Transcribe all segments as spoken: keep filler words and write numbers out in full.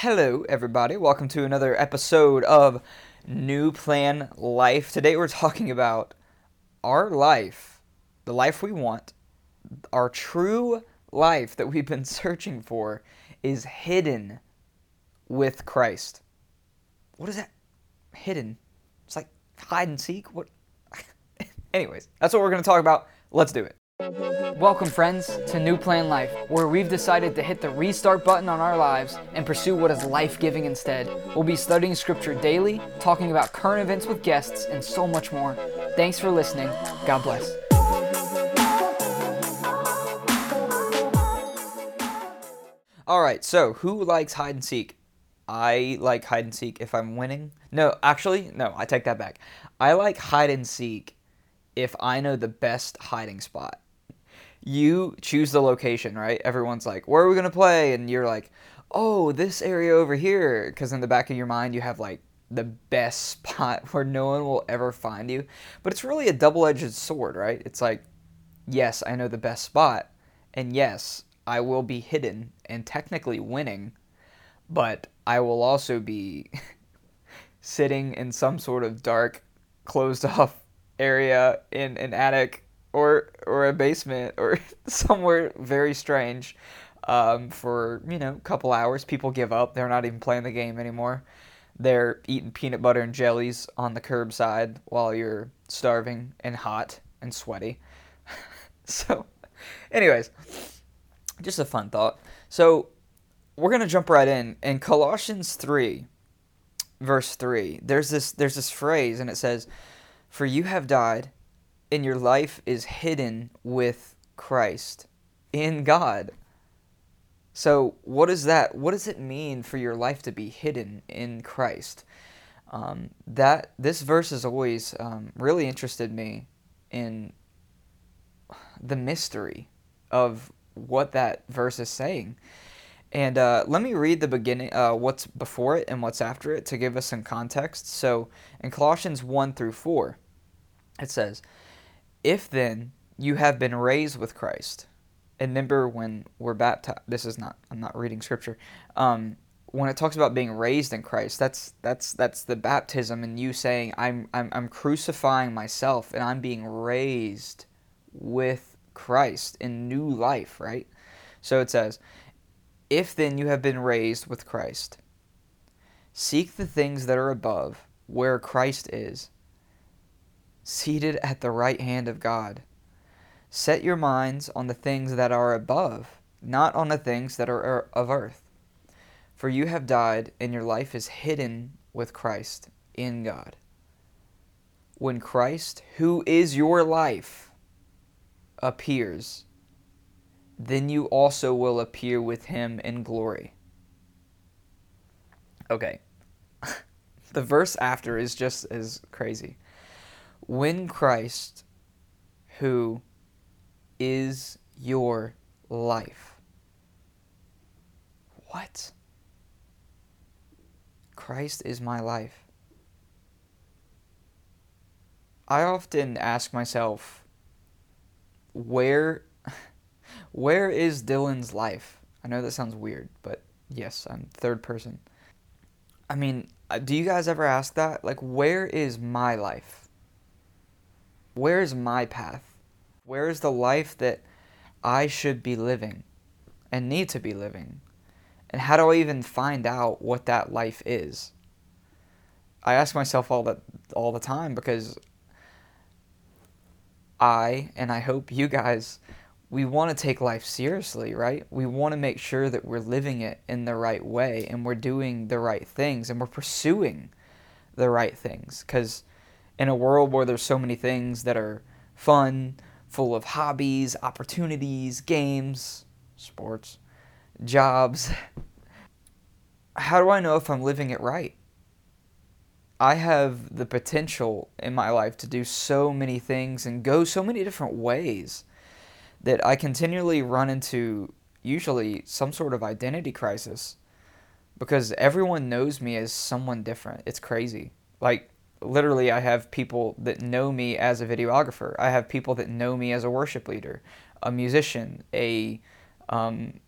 Hello, everybody. Welcome to another episode of New Plan Life. Today we're talking about our life, the life we want, our true life that we've been searching for is hidden with Christ. What is that? Hidden? It's like hide and seek? What? Anyways, that's what we're going to talk about. Let's do it. Welcome, friends, to New Plan Life, where we've decided to hit the restart button on our lives and pursue what is life-giving instead. We'll be studying Scripture daily, talking about current events with guests, and so much more. Thanks for listening. God bless. All right, so who likes hide and seek? I like hide and seek if I'm winning. No, actually, no, I take that back. I like hide and seek if I know the best hiding spot. You choose the location, right? Everyone's like, where are we going to play? And you're like, oh, this area over here. Because in the back of your mind, you have like the best spot where no one will ever find you. But it's really a double-edged sword, right? It's like, yes, I know the best spot. And yes, I will be hidden and technically winning. But I will also be sitting in some sort of dark, closed-off area in an attic or or a basement or somewhere very strange um, for, you know, a couple hours. People give up. They're not even playing the game anymore. They're eating peanut butter and jellies on the curbside while you're starving and hot and sweaty. So, anyways, just a fun thought. So, we're going to jump right in. In Colossians three, verse three, there's this there's this phrase, and it says, "For you have died, and your life is hidden with Christ in God." So what is that? What does it mean for your life to be hidden in Christ? Um, that this verse has always um, really interested me in the mystery of what that verse is saying. And uh, let me read the beginning, uh, what's before it and what's after it to give us some context. So in Colossians one through four, it says, "If then you have been raised with Christ," and remember when we're baptized, this is not, I'm not reading scripture. Um, when it talks about being raised in Christ, that's that's that's the baptism and you saying, I'm I'm I'm crucifying myself and I'm being raised with Christ in new life, right? So it says, "If then you have been raised with Christ, seek the things that are above, where Christ is, seated at the right hand of God. Set your minds on the things that are above, not on the things that are of earth. For you have died, and your life is hidden with Christ in God. When Christ, who is your life, appears, then you also will appear with him in glory." Okay. The verse after is just as crazy. When Christ, who is your life. What? Christ is my life. I often ask myself, where, where is Dylan's life? I know that sounds weird, but yes, I'm third person. I mean, do you guys ever ask that? Like, where is my life? Where is my path? Where is the life that I should be living and need to be living? And how do I even find out what that life is? I ask myself all that all the time because I, and I hope you guys, we want to take life seriously, right? We want to make sure that we're living it in the right way and we're doing the right things and we're pursuing the right things. Because in a world where there's so many things that are fun, full of hobbies, opportunities, games, sports, jobs, how do I know if I'm living it right? I have the potential in my life to do so many things and go so many different ways that I continually run into usually some sort of identity crisis because everyone knows me as someone different. It's crazy. Like, literally, I have people that know me as a videographer. I have people that know me as a worship leader, a musician, a um,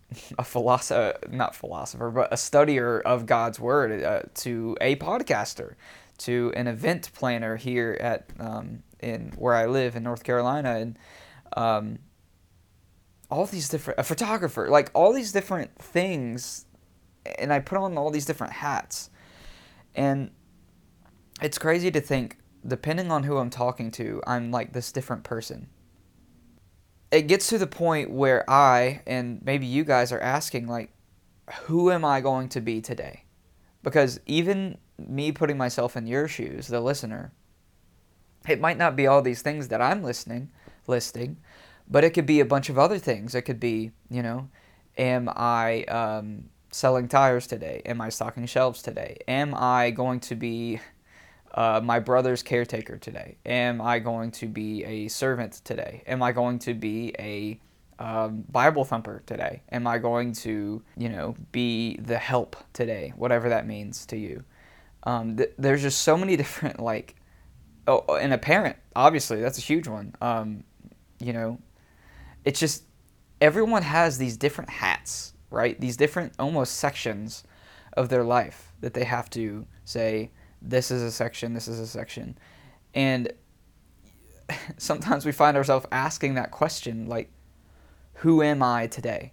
a philosopher, not philosopher, but a studier of God's word, uh, to a podcaster, to an event planner here at um, in where I live in North Carolina, and um, all these different, a photographer, like all these different things, and I put on all these different hats, and it's crazy to think, depending on who I'm talking to, I'm like this different person. It gets to the point where I, and maybe you guys are asking, like, who am I going to be today? Because even me putting myself in your shoes, the listener, it might not be all these things that I'm listening, listing, but it could be a bunch of other things. It could be, you know, am I um, selling tires today? Am I stocking shelves today? Am I going to be uh, my brother's caretaker today? Am I going to be a servant today? Am I going to be a um, Bible thumper today? Am I going to, you know, be the help today? Whatever that means to you. Um, th- there's just so many different, like, oh, and a parent, obviously, that's a huge one. Um, you know, it's just, everyone has these different hats, right? These different almost sections of their life that they have to say, this is a section, this is a section. And sometimes we find ourselves asking that question, like, who am I today?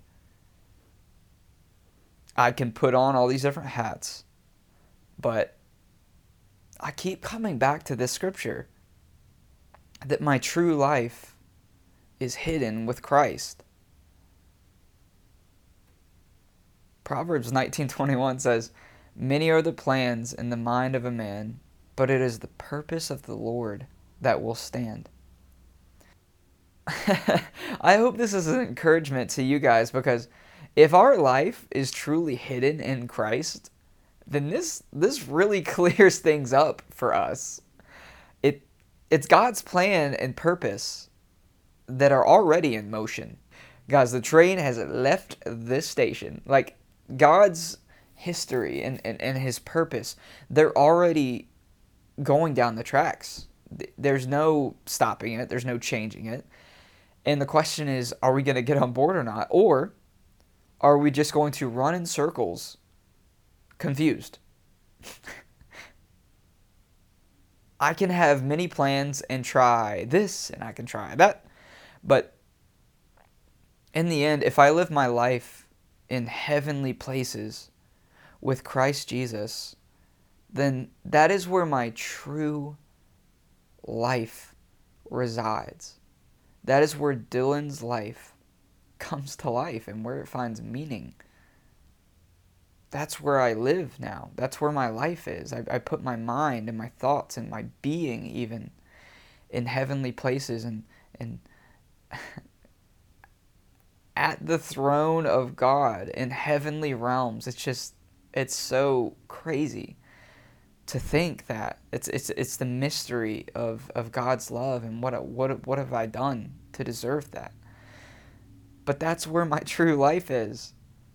I can put on all these different hats, but I keep coming back to this scripture that my true life is hidden with Christ. Proverbs nineteen twenty-one says, many are the plans in the mind of a man, but it is the purpose of the Lord that will stand. I hope this is an encouragement to you guys, because if our life is truly hidden in Christ, then this this really clears things up for us. It it's God's plan and purpose that are already in motion. Guys, the train has left this station. Like, God's history and, and, and his purpose, they're already going down the tracks. There's no stopping it. There's no changing it. And the question is, are we going to get on board or not? Or are we just going to run in circles, confused? I can have many plans and try this and I can try that. But in the end, if I live my life in heavenly places with Christ Jesus, then that is where my true life resides. That is where Dylan's life comes to life and where it finds meaning. That's where I live now. That's where my life is. I, I put my mind and my thoughts and my being even in heavenly places and, and at the throne of God in heavenly realms. It's just, it's so crazy to think that. It's it's it's the mystery of, of God's love, and what what what have I done to deserve that? But that's where my true life is.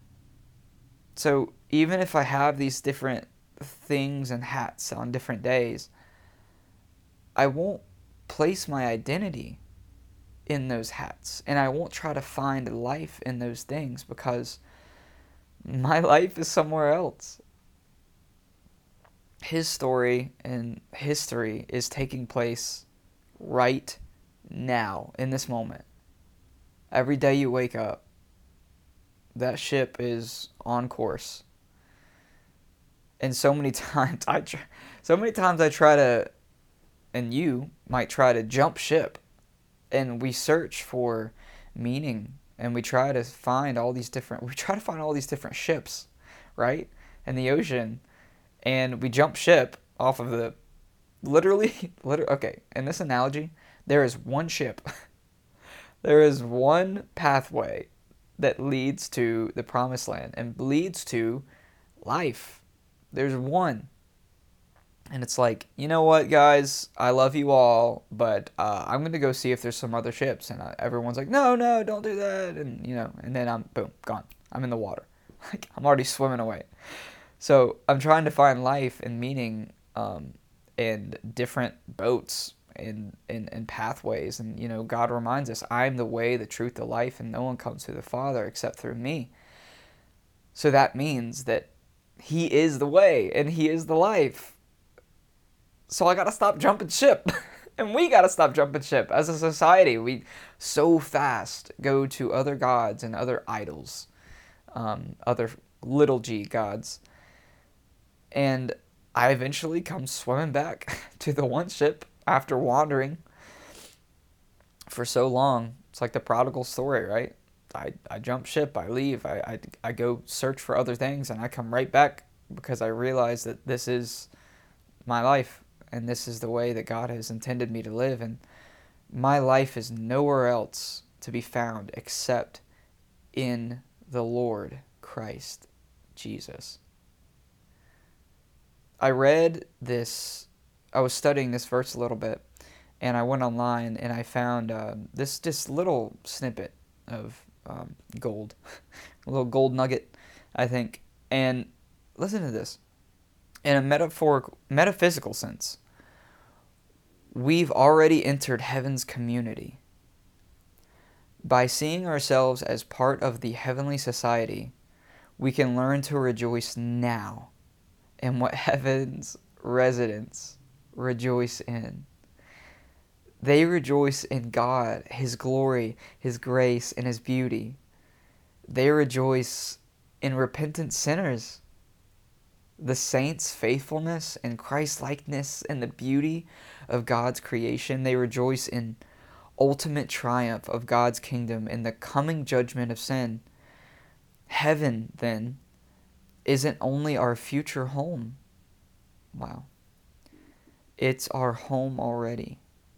So even if I have these different things and hats on different days, I won't place my identity in those hats, and I won't try to find life in those things, because my life is somewhere else. His story and history is taking place right now, in this moment. Every day you wake up, that ship is on course. And so many times I try, so many times I try to, and you might try to jump ship, and we search for meaning, and we try to find all these different, we try to find all these different ships, right, in the ocean, and we jump ship off of the, literally, literally, okay, in this analogy, there is one ship, there is one pathway that leads to the promised land and leads to life. There's one. And it's like, you know what, guys? I love you all, but uh, I'm going to go see if there's some other ships. And uh, everyone's like, no, no, don't do that. And, you know, and then I'm, boom, gone. I'm in the water. Like, I'm already swimming away. So I'm trying to find life and meaning um, in different boats and, and, and pathways. And, you know, God reminds us, I am the way, the truth, the life, and no one comes to the Father except through me. So that means that he is the way and he is the life. So I got to stop jumping ship. And we got to stop jumping ship. As a society, we so fast go to other gods and other idols, um, other little g gods. And I eventually come swimming back to the one ship after wandering for so long. It's like the prodigal story, right? I, I jump ship, I leave, I, I, I go search for other things, and I come right back because I realize that this is my life, and this is the way that God has intended me to live, and my life is nowhere else to be found except in the Lord Christ Jesus. I read this, I was studying this verse a little bit, and I went online and I found uh, this, this little snippet of um, gold, a little gold nugget, I think. And listen to this. In a metaphorical, metaphysical sense, we've already entered heaven's community. By seeing ourselves as part of the heavenly society, we can learn to rejoice now in what heaven's residents rejoice in. They rejoice in God, His glory, His grace, and His beauty. They rejoice in repentant sinners, the saints' faithfulness and Christ-likeness and the beauty of God's creation. They rejoice in ultimate triumph of God's kingdom and the coming judgment of sin. Heaven, then, isn't only our future home. Wow. It's our home already,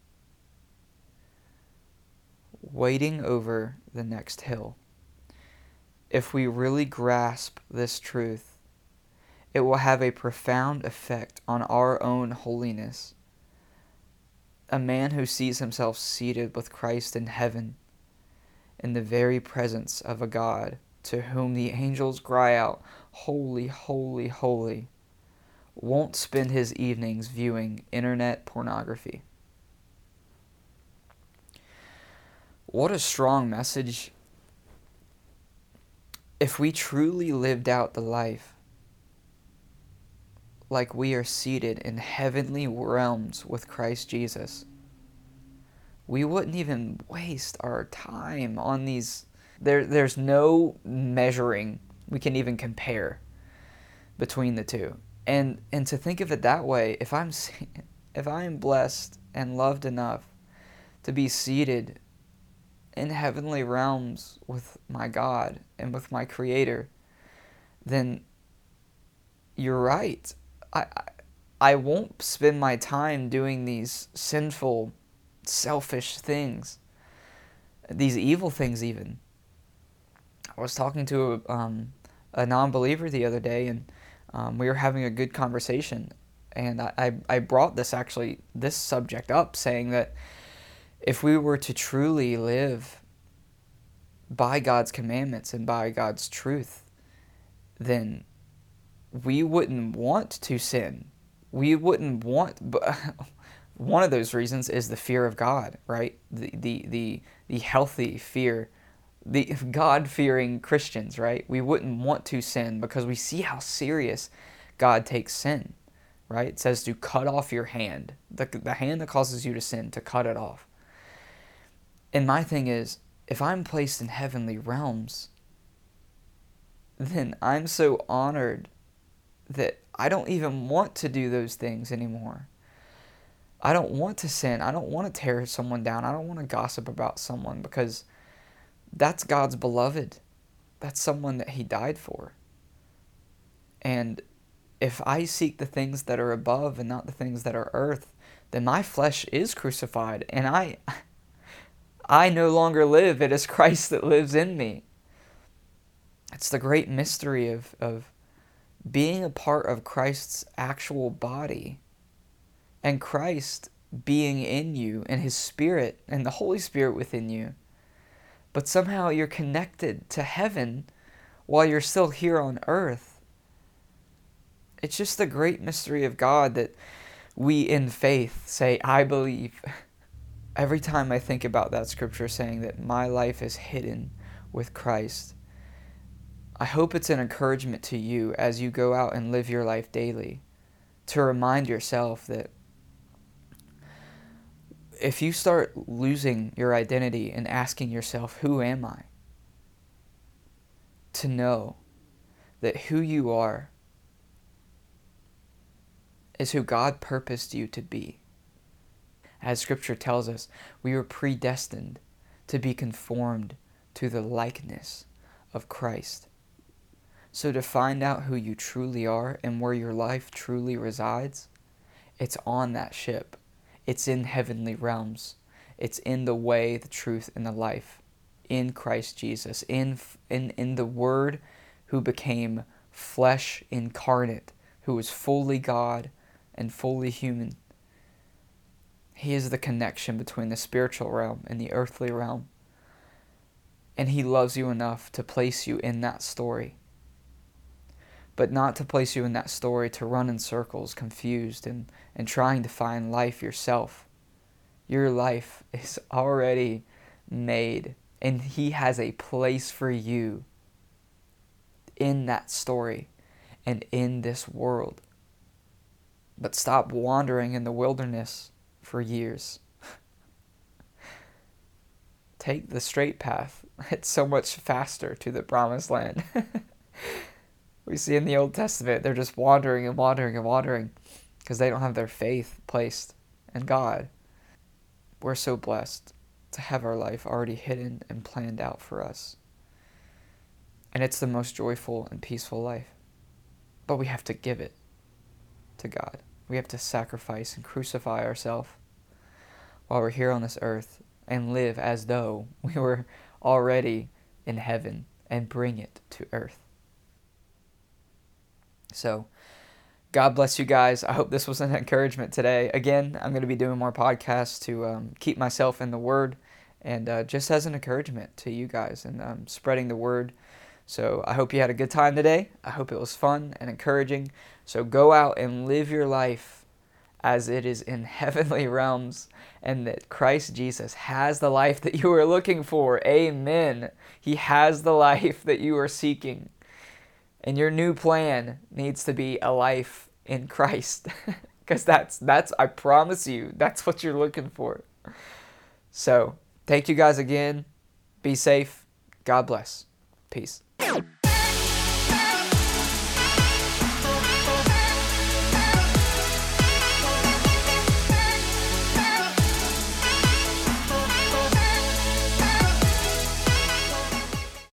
waiting over the next hill. If we really grasp this truth, it will have a profound effect on our own holiness. A man who sees himself seated with Christ in heaven, in the very presence of a God to whom the angels cry out, "Holy, holy, holy," won't spend his evenings viewing internet pornography. What a strong message. If we truly lived out the life like we are seated in heavenly realms with Christ Jesus, we wouldn't even waste our time on these. There, there's no measuring we can even compare between the two. And and to think of it that way, if I'm if I am blessed and loved enough to be seated in heavenly realms with my God and with my Creator, then you're right. I, I I won't spend my time doing these sinful, selfish things, these evil things even. I was talking to a, um, a non-believer the other day, and um, we were having a good conversation, and I, I, I brought this actually, this subject up, saying that if we were to truly live by God's commandments and by God's truth, then we wouldn't want to sin. We wouldn't want, but one of those reasons is the fear of God, right? The the the, the healthy fear, the God-fearing Christians, right? We wouldn't want to sin because we see how serious God takes sin, right? It says to cut off your hand, the, the hand that causes you to sin, to cut it off. And my thing is, if I'm placed in heavenly realms, then I'm so honored that I don't even want to do those things anymore. I don't want to sin. I don't want to tear someone down. I don't want to gossip about someone, because that's God's beloved. That's someone that He died for. And if I seek the things that are above and not the things that are earth, then my flesh is crucified, and I I no longer live. It is Christ that lives in me. It's the great mystery of, of being a part of Christ's actual body, and Christ being in you, and His Spirit and the Holy Spirit within you. But somehow you're connected to heaven while you're still here on earth. It's just the great mystery of God that we in faith say, I believe. Every time I think about that scripture saying that my life is hidden with Christ, I hope it's an encouragement to you as you go out and live your life daily, to remind yourself that if you start losing your identity and asking yourself, who am I? To know that who you are is who God purposed you to be. As Scripture tells us, we were predestined to be conformed to the likeness of Christ. So to find out who you truly are and where your life truly resides, it's on that ship. It's in heavenly realms. It's in the way, the truth, and the life. In Christ Jesus. In, in, in the Word who became flesh incarnate, who was fully God and fully human. He is the connection between the spiritual realm and the earthly realm. And He loves you enough to place you in that story. But not to place you in that story to run in circles, confused and, and trying to find life yourself. Your life is already made, and He has a place for you in that story and in this world. But stop wandering in the wilderness for years. Take the straight path. It's so much faster to the promised land. We see in the Old Testament, they're just wandering and wandering and wandering because they don't have their faith placed in God. We're so blessed to have our life already hidden and planned out for us. And it's the most joyful and peaceful life. But we have to give it to God. We have to sacrifice and crucify ourselves while we're here on this earth and live as though we were already in heaven and bring it to earth. So, God bless you guys. I hope this was an encouragement today. Again, I'm going to be doing more podcasts to um, keep myself in the Word and uh, just as an encouragement to you guys and um, spreading the Word. So I hope you had a good time today. I hope it was fun and encouraging. So go out and live your life as it is in heavenly realms and that Christ Jesus has the life that you are looking for. Amen. He has the life that you are seeking. And your new plan needs to be a life in Christ. Because that's, that's, I promise you, that's what you're looking for. So, thank you guys again. Be safe. God bless. Peace.